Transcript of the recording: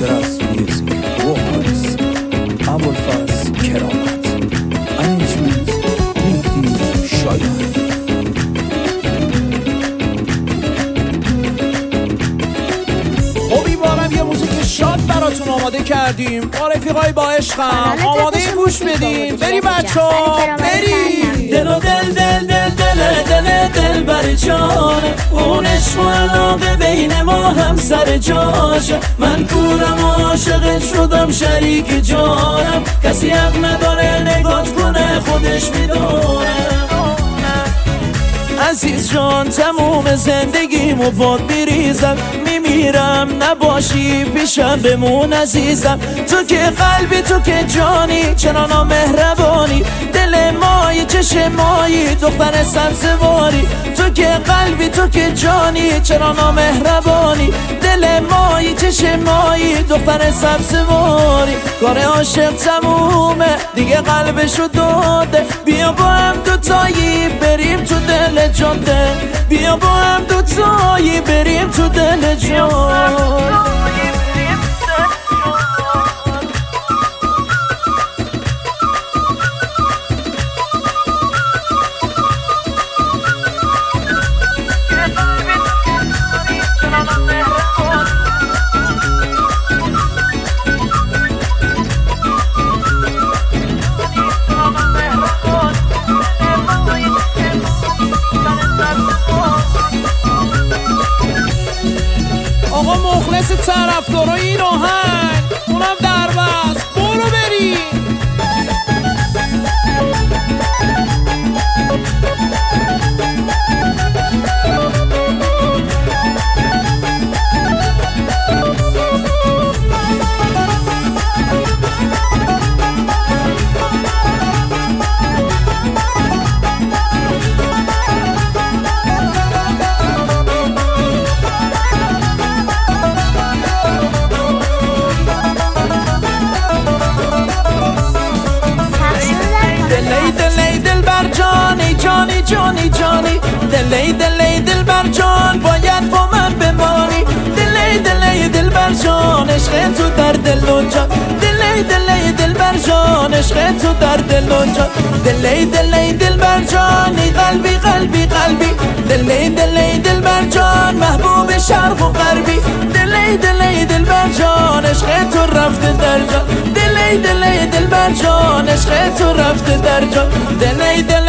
Dangerous Music Vocals ابوالفضل کرامت Arrangement مهدی شایان. خب بارم یه موزیک شاد براتون آماده کردیم با رفیقای با عشقم. آماده گوش بدیم. بریم بچه‌ها بریم. دل و دل دل دل دل دل دل بر جانه، اون عشق و علاقه بین ما هم سر جاشه. من کورم و عاشقت شدم شریک جانم، کسی حق نداره نگات کنه خودش میدونه. عزیز جان تموم زندگیمو باد میریزم، میمیرم نباشی پیشم بمون عزیزم. تو که قلبی تو که جانی چرا نامهربانی، دل مایی چشم مایی دختر سبزواری. تو که قلبی تو که جانی چرا نامهربانی، دل مایی چشم مایی دختر سبزواری. کار عاشق تمومه دیگه قلبشو داده، بیا با هم دوتایی بریم تو دل جاده، بیا با هم دوتایی بریم تو دل جاده. آقا مخلص طرفدارای این آهنگ اونم در بست، برو بریم. جانی جانی جانی دلی دلی دل بر جان باید با من بمانی. دلی دلی دل بر جان عشق تو در دل و جان، دلی دلی دل بر جان عشق تو در دل و جان. دلی دلی دل بر جانی قلبی قلبی قلبی، دلی دلی دل بر جان محبوب شرق و غربی. دلی دلی دل بر جان عشق تو رفته در جان، دلی دلی دل بر جان عشق تو رفته در جان. دلی دلی